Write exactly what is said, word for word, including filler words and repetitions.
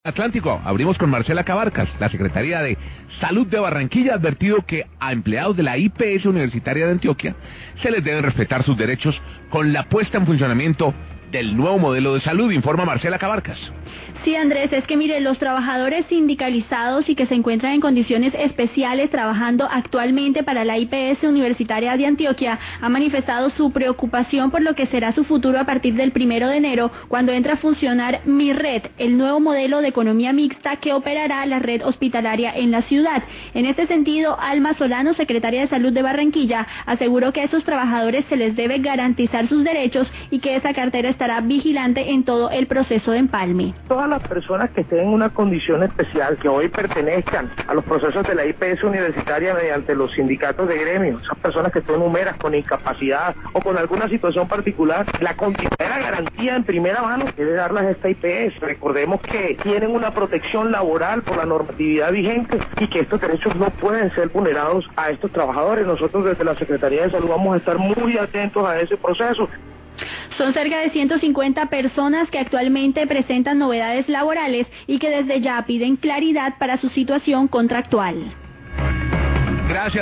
Atlántico, abrimos con Marcela Cabarcas. La Secretaría de Salud de Barranquilla ha advertido que a empleados de la I P S Universitaria de Antioquia se les deben respetar sus derechos con la puesta en funcionamiento del nuevo modelo de salud, informa Marcela Cabarcas. Sí, Andrés, es que mire, los trabajadores sindicalizados y que se encuentran en condiciones especiales trabajando actualmente para la I P S Universitaria de Antioquia han manifestado su preocupación por lo que será su futuro a partir del primero de enero, cuando entra a funcionar MIRRED, el nuevo modelo de economía mixta que operará la red hospitalaria en la ciudad. En este sentido, Alma Solano, secretaria de Salud de Barranquilla, aseguró que a esos trabajadores se les debe garantizar sus derechos y que esa cartera estará vigilante en todo el proceso de empalme. Todas las personas que estén en una condición especial, que hoy pertenezcan a los procesos de la I P S universitaria mediante los sindicatos de gremio, esas personas que estén numeras con incapacidad o con alguna situación particular, la continuidad garantía en primera mano debe darlas esta I P S. Recordemos que tienen una protección laboral por la normatividad vigente y que estos derechos no pueden ser vulnerados a estos trabajadores. Nosotros desde la Secretaría de Salud vamos a estar muy atentos a ese proceso. Son cerca de ciento cincuenta personas que actualmente presentan novedades laborales y que desde ya piden claridad para su situación contractual. Gracias.